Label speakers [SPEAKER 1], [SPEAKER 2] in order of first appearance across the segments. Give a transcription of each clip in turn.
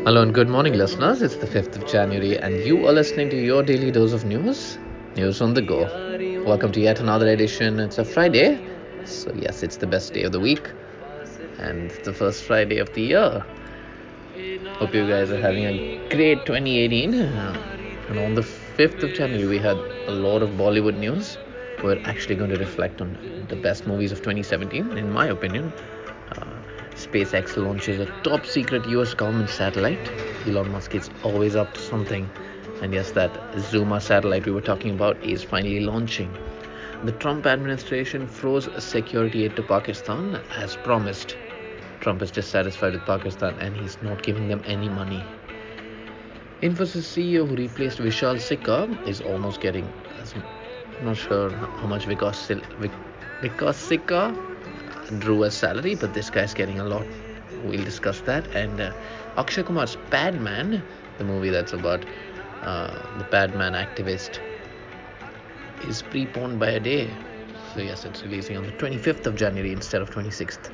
[SPEAKER 1] Hello and good morning, listeners. It's the 5th of January, and you are listening to your daily dose of news on the go. Welcome to yet another edition. It's a Friday, so yes, it's the best day of the week, and it's the first Friday of the year. Hope you guys are having a great 2018. And on the 5th of January, we had a lot of Bollywood news. We're actually going to reflect on the best movies of 2017, in my opinion. Uh, SpaceX launches a top secret US government satellite. Elon Musk is always up to something. And yes, that Zuma satellite we were talking about is finally launching. The Trump administration froze security aid to Pakistan as promised. Trump is dissatisfied with Pakistan and he's not giving them any money. Infosys CEO who replaced Vishal Sikka is almost getting, I'm not sure how much Vikas Sikka drew as salary, but this guy's getting a lot. We'll discuss that. And Akshay Kumar's Padman, the movie that's about the Padman activist, is preponed by a day. So yes, it's releasing on the 25th of January instead of 26th.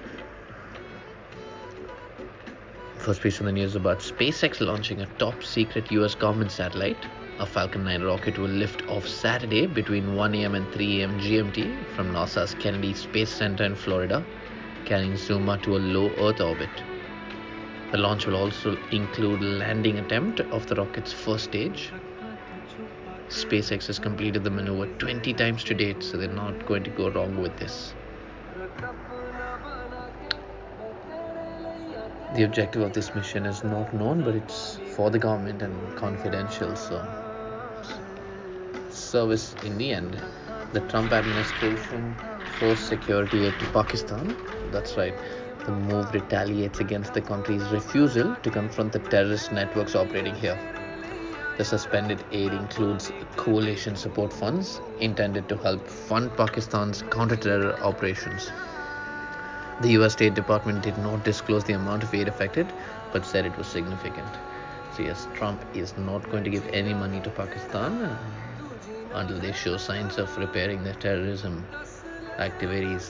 [SPEAKER 1] First piece of the news about SpaceX launching a top secret US government satellite. A Falcon 9 rocket will lift off Saturday between 1 a.m. and 3 a.m. GMT from NASA's Kennedy Space Center in Florida, carrying Zuma to a low Earth orbit. The launch will also include landing attempt of the rocket's first stage. SpaceX has completed the maneuver 20 times to date, so they're not going to go wrong with this. The objective of this mission is not known, but it's for the government and confidential, so service in the end. The Trump administration forced security aid to Pakistan. That's right. The move retaliates against the country's refusal to confront the terrorist networks operating here. The suspended aid includes coalition support funds intended to help fund Pakistan's counter-terror operations. The US State Department did not disclose the amount of aid affected, but said it was significant. So yes, Trump is not going to give any money to Pakistan until they show signs of repairing their terrorism activities.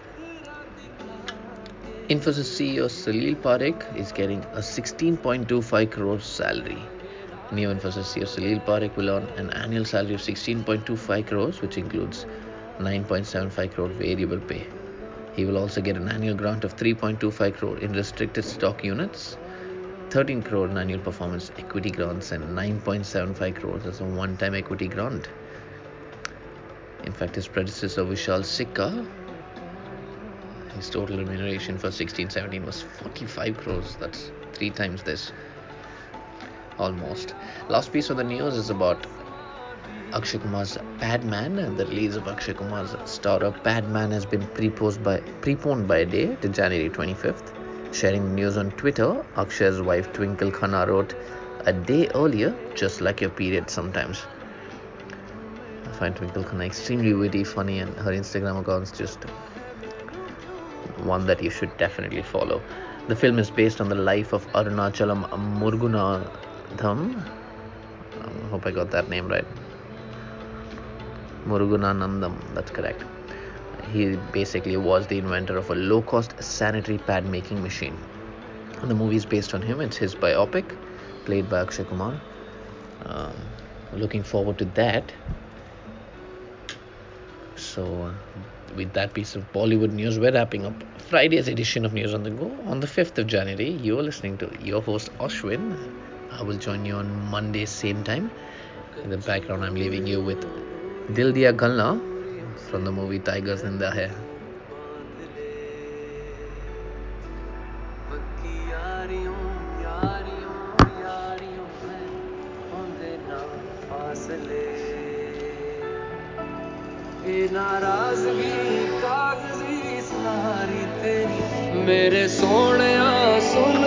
[SPEAKER 1] Infosys CEO Salil Parekh is getting a 16.25 crores salary. New Infosys CEO Salil Parekh will earn an annual salary of 16.25 crores, which includes 9.75 crore variable pay. He will also get an annual grant of 3.25 crore in restricted stock units, 13 crore in annual performance equity grants, and 9.75 crores as a one-time equity grant. In fact, his predecessor Vishal Sikka, his total remuneration for 16-17 was 45 crores. That's 3 times this. Almost. Last piece of the news is about Akshay Kumar's Padman, and the release of Akshay Kumar's starter Padman has been preponed by a day to January 25th. Sharing the news on Twitter, Akshay's wife Twinkle Khanna wrote, "A day earlier, just like your period sometimes." I find Twinkle Khanna extremely witty, funny, and her Instagram account's just one that you should definitely follow. The film is based on the life of Arunachalam Muruganathan. I hope I got that name right. Murugananandam, that's correct. He basically was the inventor of a low-cost sanitary pad making machine. The movie is based on him. It's his biopic, played by Akshay Kumar. Looking forward to that. So, with that piece of Bollywood news, we're wrapping up Friday's edition of News on the Go. On the 5th of January, you're listening to your host Ashwin. I will join you on Monday, same time. In the background, I'm leaving you with Dil Diya Galna from the movie Tiger Zinda Hai. नाराज़गी कागज़ी सारी तेरी मेरे सोहणिया सुन